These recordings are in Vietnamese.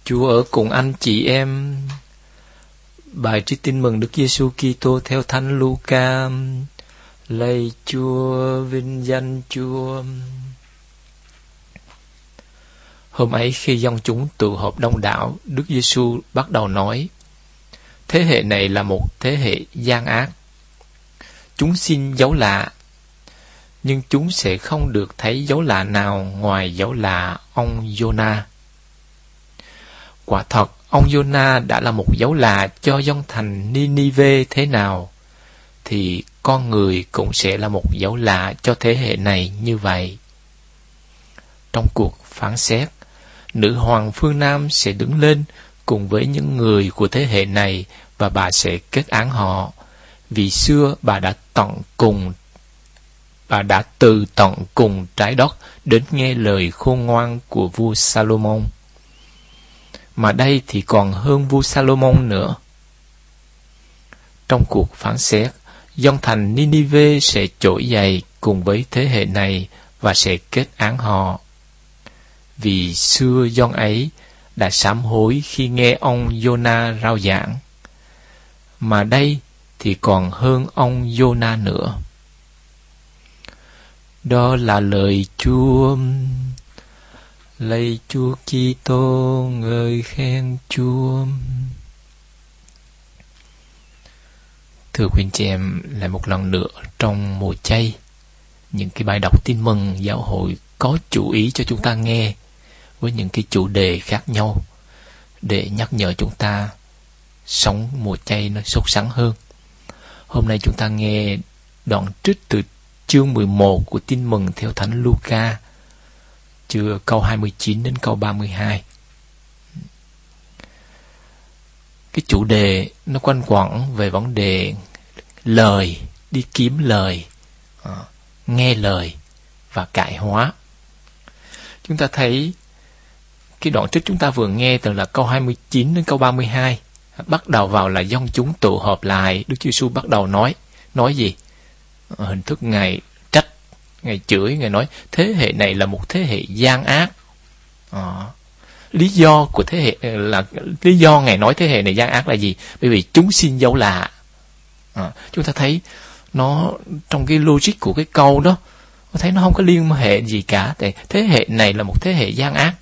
Chúa ở cùng anh chị em. Bài trích tin mừng Đức Giêsu Kitô theo Thánh Luca. Lạy Chúa, vinh danh Chúa. Hôm ấy khi dân chúng tụ họp đông đảo, Đức Giêsu bắt đầu nói: thế hệ này là một thế hệ gian ác. Chúng xin dấu lạ, nhưng chúng sẽ không được thấy dấu lạ nào ngoài dấu lạ ông Giô-na. Quả thật, ông Giô-na đã là một dấu lạ cho dân thành Ni-ni-vê thế nào, thì con người cũng sẽ là một dấu lạ cho thế hệ này như vậy. Trong cuộc phán xét, nữ hoàng phương Nam sẽ đứng lên cùng với những người của thế hệ này và bà sẽ kết án họ, vì xưa bà đã từ tận cùng trái đất đến nghe lời khôn ngoan của vua Salomon. Mà đây thì còn hơn vua Salomon nữa. Trong cuộc phán xét, dân thành Ninive sẽ trỗi dậy cùng với thế hệ này và sẽ kết án họ. Vì xưa dân ấy đã sám hối khi nghe ông Giô-na rao giảng. Mà đây thì còn hơn ông Giô-na nữa. Đó là lời Chúa. Lạy Chúa Kitô, ngợi khen Chúa. Thưa quý anh chị em, lại một lần nữa trong mùa chay, những cái bài đọc tin mừng giáo hội có chú ý cho chúng ta nghe với những cái chủ đề khác nhau để nhắc nhở chúng ta sống mùa chay nó sốt sắng hơn. Hôm nay chúng ta nghe đoạn trích từ chương 11 của tin mừng theo Thánh Luca, từ câu 29 đến câu 32. Cái chủ đề nó quanh quẩn về vấn đề lời, đi kiếm lời, nghe lời và cải hóa. Chúng ta thấy cái đoạn trích chúng ta vừa nghe từ là câu 29 đến câu 32, bắt đầu vào là dân chúng tụ họp lại. Đức Chúa Giêsu bắt đầu nói gì? Hình thức Ngài trách, Ngài chửi, Ngài nói thế hệ này là một thế hệ gian ác. Lý do Ngài nói thế hệ này gian ác là gì? Bởi vì chúng xin dấu lạ. Chúng ta thấy nó trong cái logic của cái câu đó, thấy nó không có liên hệ gì cả. Thế hệ này là một thế hệ gian ác.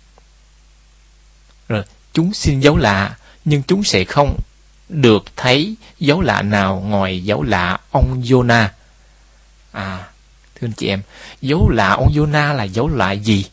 Rồi chúng xin dấu lạ, nhưng chúng sẽ không được thấy dấu lạ nào ngoài dấu lạ ông Giô-na. Thưa anh chị em, dấu lạ ông Giô-na là dấu lạ gì?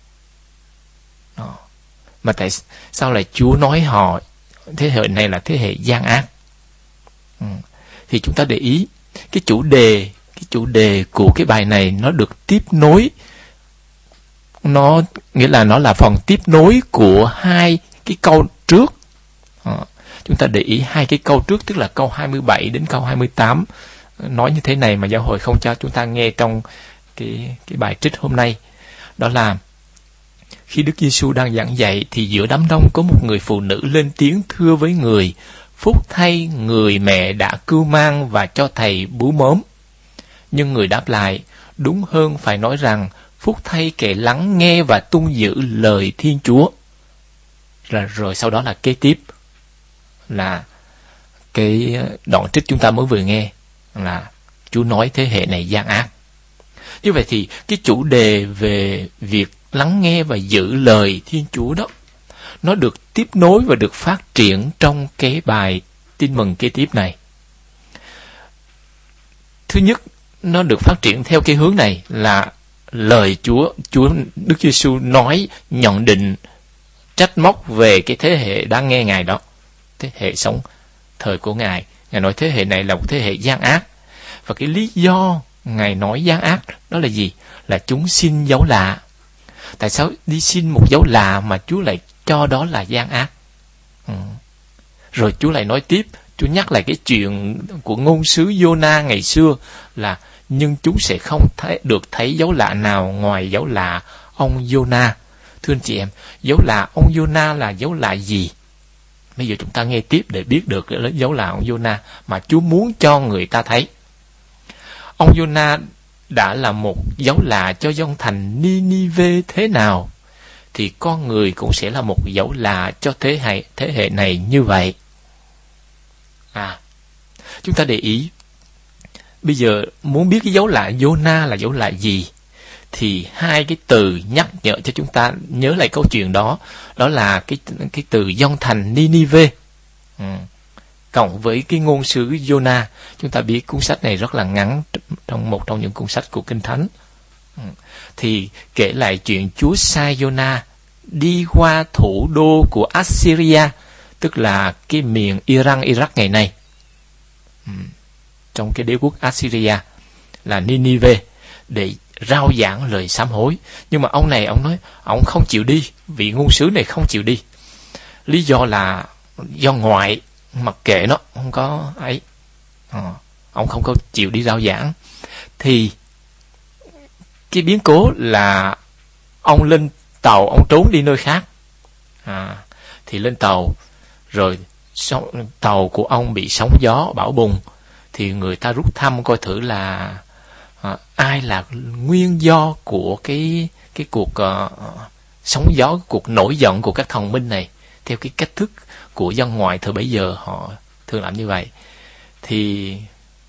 Mà tại sao lại Chúa nói họ thế hệ này là thế hệ gian ác? Thì chúng ta để ý cái chủ đề của cái bài này nó được tiếp nối, nó nghĩa là nó là phần tiếp nối của hai cái câu trước. Chúng ta để ý hai cái câu trước, tức là câu 27 đến câu 28 nói như thế này mà giáo hội không cho chúng ta nghe trong cái bài trích hôm nay. Đó là khi Đức Giêsu đang giảng dạy thì giữa đám đông có một người phụ nữ lên tiếng thưa với người: phúc thay người mẹ đã cưu mang và cho thầy bú mớm. Nhưng người đáp lại: đúng hơn phải nói rằng phúc thay kẻ lắng nghe và tuân giữ lời Thiên Chúa. Rồi sau đó là kế tiếp là cái đoạn trích chúng ta mới vừa nghe, là Chúa nói thế hệ này gian ác. Như vậy thì cái chủ đề về việc lắng nghe và giữ lời Thiên Chúa đó, nó được tiếp nối và được phát triển trong cái bài tin mừng kế tiếp này. Thứ nhất, nó được phát triển theo cái hướng này là lời Chúa Đức Giêsu nói, nhận định, trách móc về cái thế hệ đang nghe Ngài đó, thế hệ sống thời của Ngài. Ngài nói thế hệ này là một thế hệ gian ác. Và cái lý do Ngài nói gian ác đó là gì? Là chúng xin dấu lạ. Tại sao đi xin một dấu lạ mà Chúa lại cho đó là gian ác? Rồi Chúa lại nói tiếp, Chúa nhắc lại cái chuyện của ngôn sứ Giô-na ngày xưa là nhưng chúng sẽ không được thấy dấu lạ nào ngoài dấu lạ ông Giô-na. Thưa anh chị em, dấu lạ ông Giô-na là dấu lạ gì? Bây giờ chúng ta nghe tiếp để biết được dấu lạ ông Giô-na mà Chúa muốn cho người ta thấy. Ông Giô-na đã là một dấu lạ cho dân thành Ni-ni-vê thế nào, thì con người cũng sẽ là một dấu lạ cho thế hệ này như vậy. Chúng ta để ý, bây giờ muốn biết cái dấu lạ Giô-na là dấu lạ gì, thì hai cái từ nhắc nhở cho chúng ta nhớ lại câu chuyện đó, đó là cái từ dông thành Ninive, cộng với cái ngôn sứ Giô-na. Chúng ta biết cuốn sách này rất là ngắn, trong một trong những cuốn sách của Kinh Thánh. Thì kể lại chuyện Chúa sai Giô-na đi qua thủ đô của Assyria, tức là cái miền Iran, Iraq ngày nay, trong cái đế quốc Assyria là Ninive, để rao giảng lời sám hối. Nhưng mà ông này, ông nói ông không chịu đi, vị ngôn sứ này không chịu đi. Lý do là do ngoại, mặc kệ nó, không có ấy, ông không có chịu đi rao giảng. Thì cái biến cố là ông lên tàu, ông trốn đi nơi khác. Thì lên tàu rồi tàu của ông bị sóng gió bão bùng, thì người ta rút thăm coi thử là ai là nguyên do của cái cuộc sóng gió, cuộc nổi giận của các thần minh này, theo cái cách thức của dân ngoại thời bấy giờ họ thường làm như vậy. Thì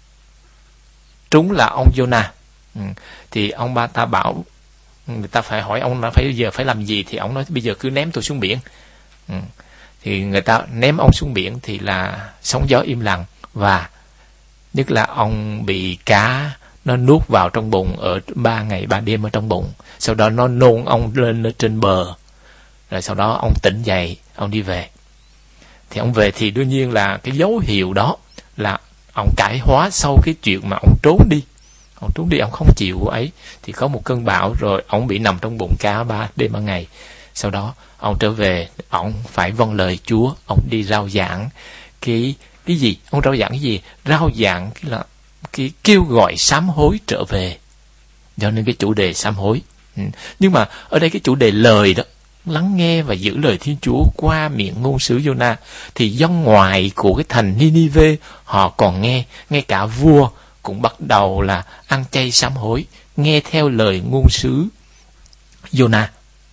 trúng là ông Giô-na. Thì ông ba ta bảo, người ta phải hỏi ông là bây giờ phải làm gì, thì ông nói bây giờ cứ ném tôi xuống biển. Thì người ta ném ông xuống biển thì là sóng gió im lặng, và nhất là ông bị cá nó nuốt vào trong bụng ở 3 ngày 3 đêm ở trong bụng. Sau đó nó nôn ông lên ở trên bờ, rồi sau đó ông tỉnh dậy, ông đi về. Thì ông về thì đương nhiên là cái dấu hiệu đó là ông cải hóa sau cái chuyện mà ông trốn đi. Ông trốn đi, ông không chịu ấy, thì có một cơn bão, rồi ông bị nằm trong bụng cá 3 đêm 3 ngày. Sau đó ông trở về, ông phải vâng lời Chúa, ông đi rao giảng cái gì? Ông rao giảng cái gì? Rao giảng cái kêu gọi sám hối trở về. Cho nên cái chủ đề sám hối. Nhưng mà ở đây cái chủ đề lời đó, lắng nghe và giữ lời Thiên Chúa qua miệng ngôn sứ Giô-na, thì dân ngoài của cái thành Ninive họ còn nghe, ngay cả vua cũng bắt đầu là ăn chay sám hối, nghe theo lời ngôn sứ Giô-na.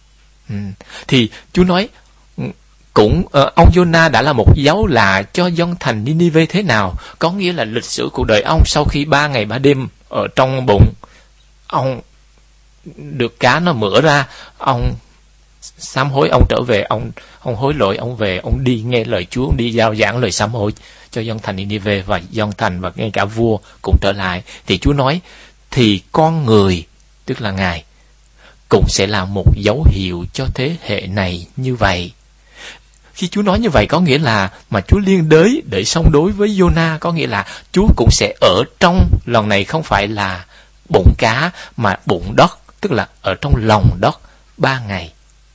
Thì Chúa nói cũng ông Giô-na đã là một dấu lạ cho dân thành Ninive thế nào? Có nghĩa là lịch sử cuộc đời ông sau khi 3 ngày 3 đêm ở trong bụng, ông được cá nó mửa ra, ông sám hối, ông trở về, ông hối lỗi, ông về, ông đi nghe lời Chúa, ông đi giao giảng lời sám hối cho dân thành Ninive, và dân thành và ngay cả vua cũng trở lại. Thì Chúa nói thì con người, tức là Ngài, cũng sẽ là một dấu hiệu cho thế hệ này như vậy. Khi Chúa nói như vậy có nghĩa là mà Chúa liên đới để song đối với Giô-na, có nghĩa là Chúa cũng sẽ ở trong, lần này không phải là bụng cá mà bụng đất, tức là ở trong lòng đất 3 ngày.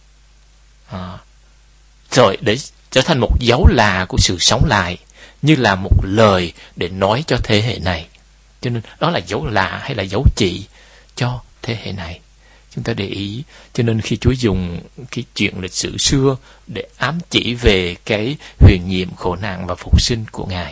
Rồi để trở thành một dấu lạ của sự sống lại, như là một lời để nói cho thế hệ này. Cho nên đó là dấu lạ hay là dấu chỉ cho thế hệ này. Chúng ta để ý, cho nên khi Chúa dùng cái chuyện lịch sử xưa để ám chỉ về cái huyền nhiệm, khổ nạn và phục sinh của Ngài.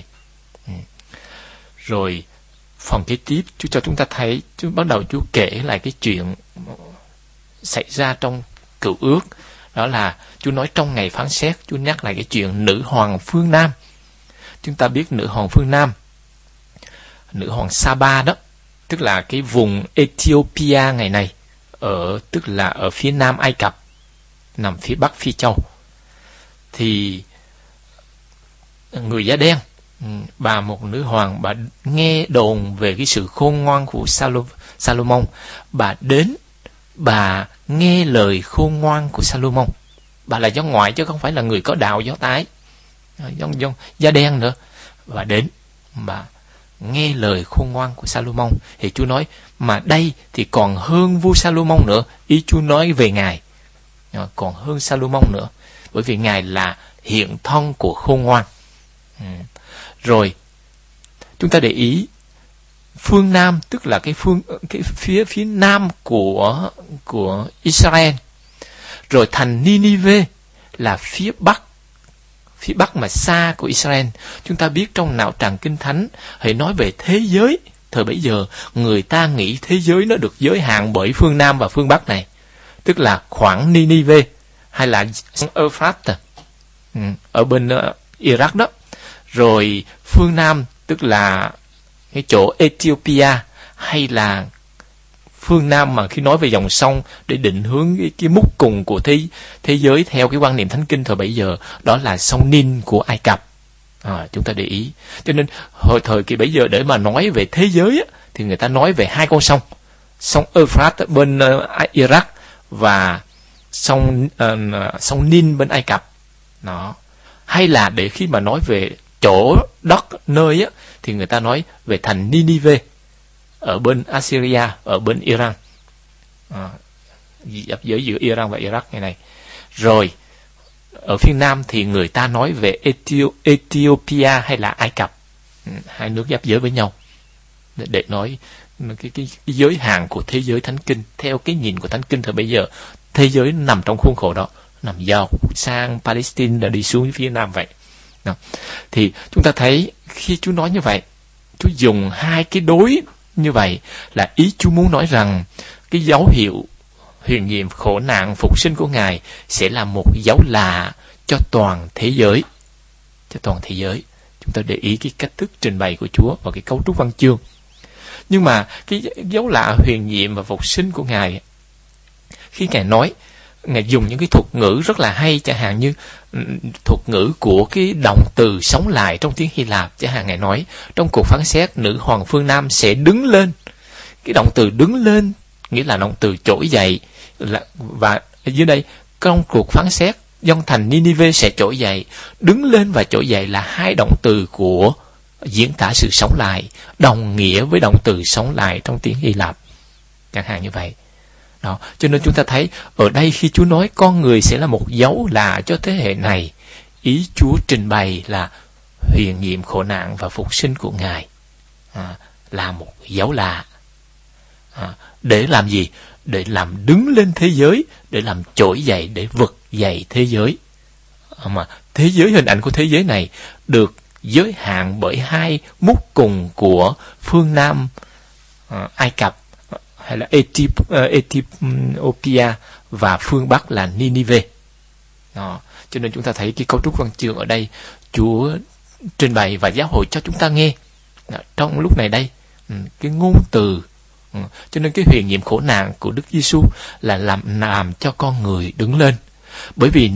Rồi phần kế tiếp Chúa cho chúng ta thấy, Chúa bắt đầu Chúa kể lại cái chuyện xảy ra trong Cựu Ước. Đó là Chúa nói trong ngày phán xét, Chúa nhắc lại cái chuyện nữ hoàng phương Nam. Chúng ta biết nữ hoàng phương Nam, nữ hoàng Sa-ba đó, tức là cái vùng Ethiopia ngày này, tức là ở phía nam Ai Cập, nằm phía bắc Phi Châu. Thì người da đen, bà một nữ hoàng, bà nghe đồn về cái sự khôn ngoan của Salomon, bà đến, bà nghe lời khôn ngoan của Salomon. Bà là dân ngoại chứ không phải là người có đạo Do Thái, dân da đen nữa. Bà đến, bà nghe lời khôn ngoan của Salomon. Thì Chúa nói mà đây thì còn hơn vua Salomon nữa. Ý Chúa nói về Ngài còn hơn Salomon nữa, bởi vì Ngài là hiện thân của khôn ngoan. Rồi chúng ta để ý phương Nam, tức là cái phía nam của Israel. Rồi thành Ninive là phía bắc mà xa của Israel. Chúng ta biết trong não tràng Kinh Thánh hãy nói về thế giới thời bấy giờ, người ta nghĩ thế giới nó được giới hạn bởi phương Nam và phương Bắc này, tức là khoảng Ninive, hay là sông Euphrates ở bên Iraq đó. Rồi phương Nam tức là cái chỗ Ethiopia, hay là phương Nam mà khi nói về dòng sông để định hướng cái mút cùng của thế giới theo cái quan niệm thánh kinh thời bấy giờ, đó là sông Nin của Ai Cập. Chúng ta để ý. Cho nên hồi thời kỳ bấy giờ để mà nói về thế giới á, thì người ta nói về hai con sông, sông Euphrates bên Iraq và sông Nin bên Ai Cập. Đó. Hay là để khi mà nói về chỗ đất nơi á, thì người ta nói về thành Ninive ở bên Assyria, ở bên Iran, giáp giới giữa Iran và Iraq ngày này. Rồi ở phía Nam thì người ta nói về Ethiopia hay là Ai Cập, hai nước giáp giới với nhau, để nói cái giới hạn của thế giới thánh kinh. Theo cái nhìn của thánh kinh thời bây giờ, thế giới nằm trong khuôn khổ đó, nằm dọc sang Palestine là đi xuống phía Nam vậy. Đó. Thì chúng ta thấy khi Chúa nói như vậy, Chúa dùng hai cái đối như vậy là ý Chúa muốn nói rằng cái dấu hiệu huyền nhiệm khổ nạn phục sinh của Ngài sẽ là một dấu lạ cho toàn thế giới. Cho toàn thế giới. Chúng ta để ý cái cách thức trình bày của Chúa và cái cấu trúc văn chương. Nhưng mà cái dấu lạ huyền nhiệm và phục sinh của Ngài, khi Ngài nói, Ngài dùng những cái thuật ngữ rất là hay, chẳng hạn như thuật ngữ của cái động từ sống lại trong tiếng Hy Lạp. Chẳng hạn Ngài nói trong cuộc phán xét, nữ hoàng phương Nam sẽ đứng lên. Cái động từ đứng lên nghĩa là động từ trỗi dậy, và dưới đây trong cuộc phán xét dân thành Ninive sẽ trỗi dậy. Đứng lên và trỗi dậy là hai động từ của diễn tả sự sống lại, đồng nghĩa với động từ sống lại trong tiếng Hy Lạp, chẳng hạn như vậy. Đó. Cho nên chúng ta thấy ở đây khi Chúa nói con người sẽ là một dấu lạ cho thế hệ này, ý Chúa trình bày là huyền nhiệm khổ nạn và phục sinh của Ngài là một dấu lạ. Để làm gì? Để làm đứng lên thế giới, để làm trỗi dậy, để vực dậy thế giới. Mà thế giới, hình ảnh của thế giới này được giới hạn bởi hai mút cùng của phương Nam Ai Cập hay là Ethiopia, và phương Bắc là Ninive. Đó. Cho nên chúng ta thấy cái cấu trúc văn chương ở đây Chúa trình bày và giáo hội cho chúng ta nghe trong lúc này đây, cái ngôn từ. Cho nên cái huyền nhiệm khổ nạn của Đức Giêsu là làm cho con người đứng lên. Bởi vì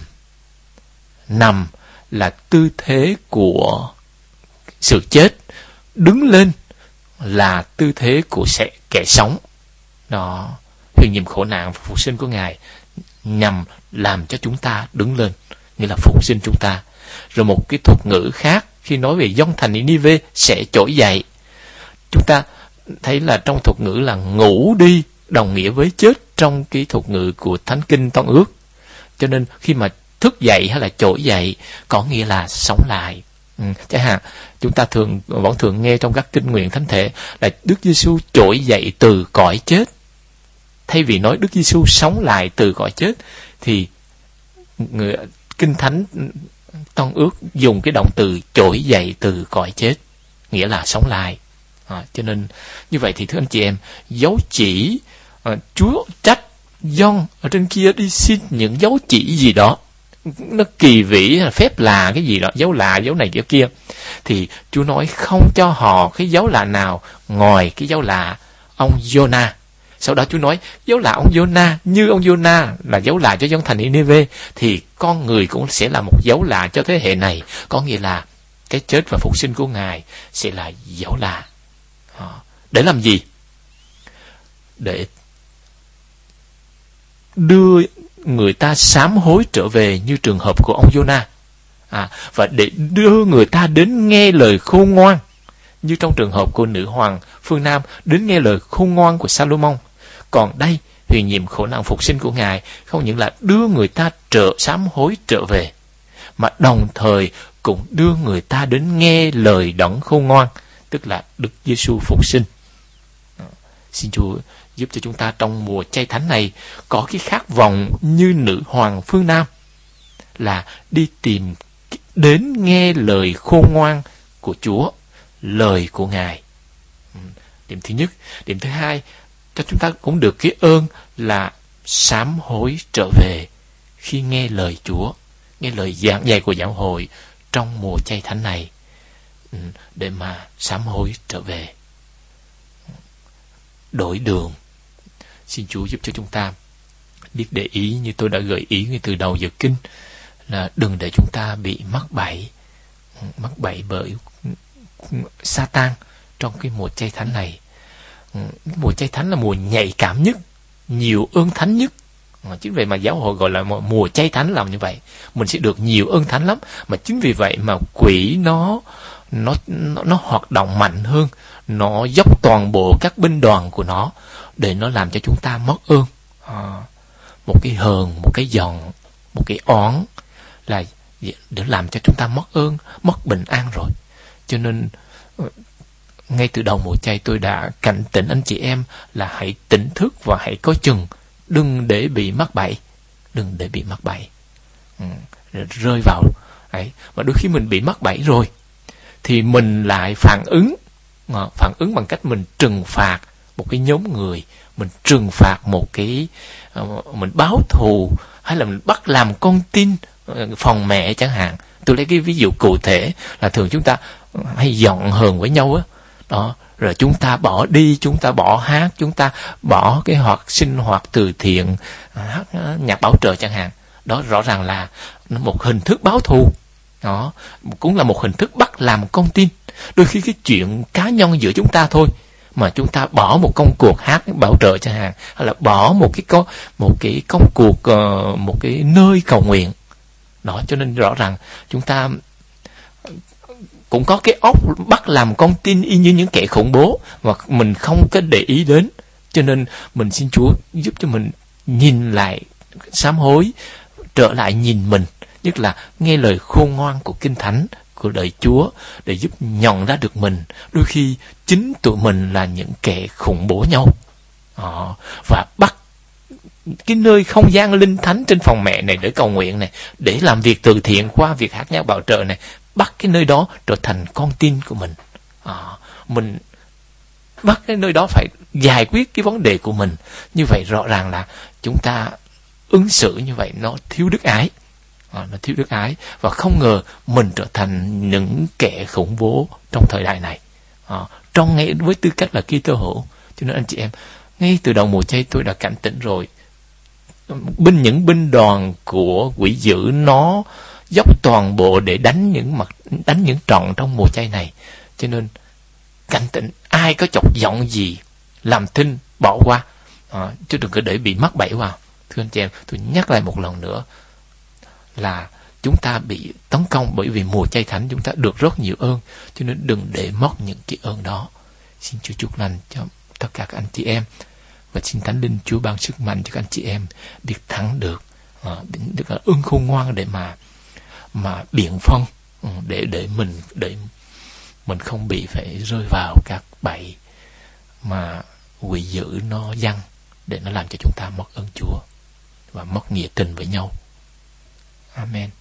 nằm là tư thế của sự chết, đứng lên là tư thế của kẻ sống. Đó, huyền nhiệm khổ nạn và phục sinh của Ngài nhằm làm cho chúng ta đứng lên, nghĩa là phục sinh chúng ta. Rồi một cái thuật ngữ khác khi nói về dân thành Ninive sẽ trỗi dậy, chúng ta thấy là trong thuật ngữ là ngủ đi đồng nghĩa với chết trong cái thuật ngữ của Thánh Kinh Tân Ước. Cho nên khi mà thức dậy hay là trỗi dậy có nghĩa là sống lại. Chẳng hạn chúng ta vẫn thường nghe trong các kinh nguyện thánh thể là Đức Giêsu trỗi dậy từ cõi chết. Thay vì nói Đức Giêsu sống lại từ cõi chết thì Kinh Thánh Tân Ước dùng cái động từ trỗi dậy từ cõi chết, nghĩa là sống lại. Cho nên như vậy thì thưa anh chị em, dấu chỉ Chúa trách dân ở trên kia đi xin những dấu chỉ gì đó, nó kỳ vĩ, phép lạ cái gì đó, dấu lạ, dấu này dấu kia, thì Chúa nói không cho họ cái dấu lạ nào ngoài cái dấu lạ ông Jonah. Sau đó Chúa nói dấu lạ ông Jonah, như ông Jonah là dấu lạ cho dân thành Ninive, thì con người cũng sẽ là một dấu lạ cho thế hệ này. Có nghĩa là cái chết và phục sinh của Ngài sẽ là dấu lạ. Để làm gì? Để đưa người ta sám hối trở về như trường hợp của ông Jonah, và để đưa người ta đến nghe lời khôn ngoan như trong trường hợp của nữ hoàng phương Nam đến nghe lời khôn ngoan của Salomon. Còn đây, huyền nhiệm khổ nạn phục sinh của Ngài không những là đưa người ta sám hối trở về, mà đồng thời cũng đưa người ta đến nghe lời đấng khôn ngoan, tức là Đức Giêsu phục sinh. Xin Chúa giúp cho chúng ta trong mùa chay thánh này có cái khát vọng như nữ hoàng phương Nam, là đi tìm đến nghe lời khôn ngoan của Chúa, lời của Ngài. Điểm thứ nhất. Điểm thứ hai, cho chúng ta cũng được cái ơn là sám hối trở về khi nghe lời Chúa, nghe lời giảng dạy của giáo hội trong mùa chay thánh này, để mà sám hối trở về, đổi đường. Xin Chúa giúp cho chúng ta biết để ý, như tôi đã gợi ý ngay từ đầu giờ kinh, là đừng để chúng ta bị mắc bẫy bởi Sa-tan trong cái mùa chay thánh này. Mùa chay thánh là mùa nhạy cảm nhất, nhiều ơn thánh nhất. Chính vậy mà giáo hội gọi là mùa chay thánh, làm như vậy mình sẽ được nhiều ơn thánh lắm. Mà chính vì vậy mà quỷ nó hoạt động mạnh hơn, nó dốc toàn bộ các binh đoàn của nó để nó làm cho chúng ta mất ơn. Một cái hờn, một cái giận, một cái oán là để làm cho chúng ta mất ơn, mất bình an rồi. Cho nên ngay từ đầu mùa chay tôi đã cảnh tỉnh anh chị em là hãy tỉnh thức và hãy có chừng, đừng để bị mắc bẫy, rơi vào ấy. Mà đôi khi mình bị mắc bẫy rồi thì mình lại phản ứng bằng cách mình trừng phạt một cái nhóm người, mình trừng phạt một cái, mình báo thù, hay là mình bắt làm con tin phòng mẹ chẳng hạn. Tôi lấy cái ví dụ cụ thể là thường chúng ta hay giận hờn với nhau á, đó, rồi chúng ta bỏ đi, chúng ta bỏ hát, chúng ta bỏ cái sinh hoạt từ thiện, hát nhạc bảo trợ chẳng hạn. Đó rõ ràng là một hình thức báo thù, đó cũng là một hình thức bắt làm con tin. Đôi khi cái chuyện cá nhân giữa chúng ta thôi mà chúng ta bỏ một công cuộc hát bảo trợ chẳng hạn, hay là bỏ một cái công cuộc, một cái nơi cầu nguyện. Đó, cho nên rõ ràng chúng ta cũng có cái óc bắt làm con tin y như những kẻ khủng bố mà mình không có để ý đến. Cho nên mình xin Chúa giúp cho mình nhìn lại, sám hối, trở lại nhìn mình, nhất là nghe lời khôn ngoan của Kinh Thánh, của lời Chúa, để giúp nhận ra được mình. Đôi khi chính tụi mình là những kẻ khủng bố nhau, và bắt cái nơi không gian linh thánh trên phòng mẹ này để cầu nguyện này, để làm việc từ thiện qua việc hát nhạc bảo trợ này, bắt cái nơi đó trở thành con tin của mình. Mình bắt cái nơi đó phải giải quyết cái vấn đề của mình. Như vậy rõ ràng là chúng ta ứng xử như vậy nó thiếu đức ái. Và không ngờ mình trở thành những kẻ khủng bố trong thời đại này, ngay với tư cách là Kitô hữu. Cho nên anh chị em, ngay từ đầu mùa chay tôi đã cảnh tỉnh rồi, những binh đoàn của quỷ dữ nó dốc toàn bộ để đánh những trận trong mùa chay này. Cho nên cảnh tỉnh, ai có chọc giận gì làm thinh bỏ qua, chứ đừng có để bị mắc bẫy vào. Thưa anh chị em, tôi nhắc lại một lần nữa là chúng ta bị tấn công bởi vì mùa chay thánh chúng ta được rất nhiều ơn, cho nên đừng để mất những cái ơn đó. Xin Chúa chúc lành cho tất cả các anh chị em, và xin Thánh Linh Chúa ban sức mạnh cho các anh chị em biết thắng được, được ơn khôn ngoan để mà biện phân, để mình không bị phải rơi vào các bẫy mà quỷ dữ nó giăng, để nó làm cho chúng ta mất ơn Chúa và mất nghĩa tình với nhau. Amen.